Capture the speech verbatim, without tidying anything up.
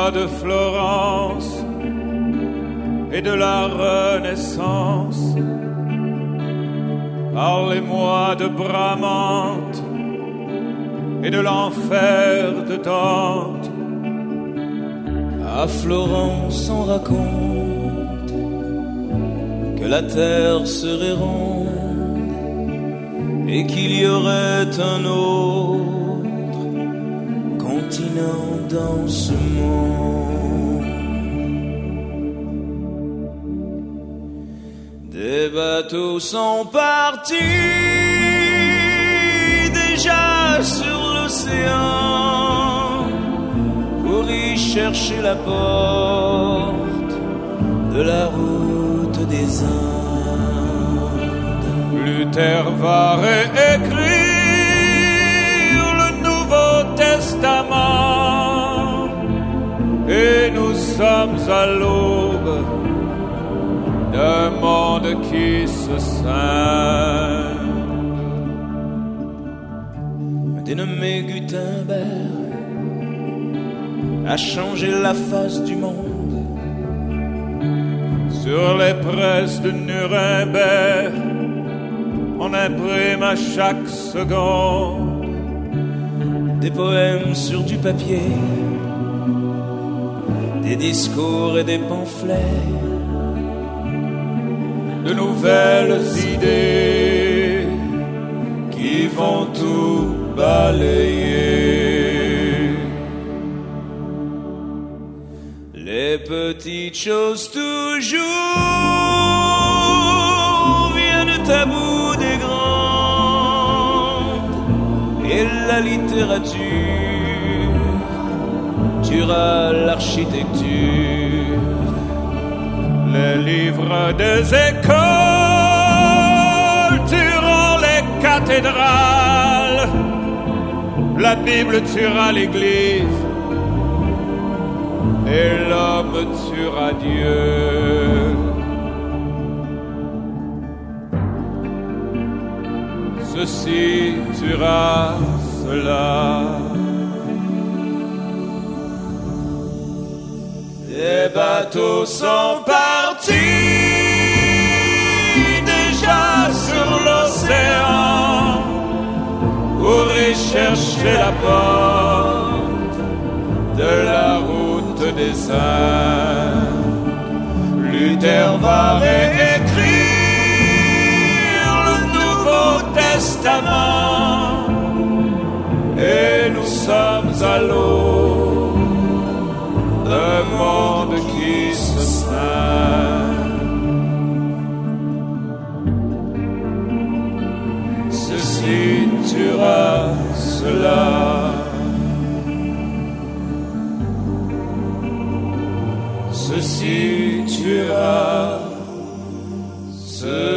Parlez-moi de Florence et de la Renaissance. Parlez-moi de Bramante et de l'enfer de Dante. À Florence on raconte que la terre serait ronde et qu'il y aurait un autre continent dans ce monde. Des bateaux sont partis déjà sur l'océan pour y chercher la porte de la route des Indes. Luther va réécrire le Nouveau Testament et nous sommes à l'aube d'un monde qui se scinde. Un dénommé Gutenberg a changé la face du monde. Sur les presses de Nuremberg, on imprime à chaque seconde des poèmes sur du papier, des discours et des pamphlets, de nouvelles idées qui vont tout balayer. Les petites choses toujours viennent à bout des grandes, et la littérature tuera l'architecture. Les livres des écoles tueront les cathédrales. La Bible tuera l'Église et l'homme tuera Dieu. Ceci tuera cela. Les bateaux sont partis déjà sur l'océan pour y chercher la porte de la route des Indes. Luther va réécrire le Nouveau Testament et nous sommes à l'aube d'un monde qui se scinde. Ceci tuera cela. Ceci tuera cela.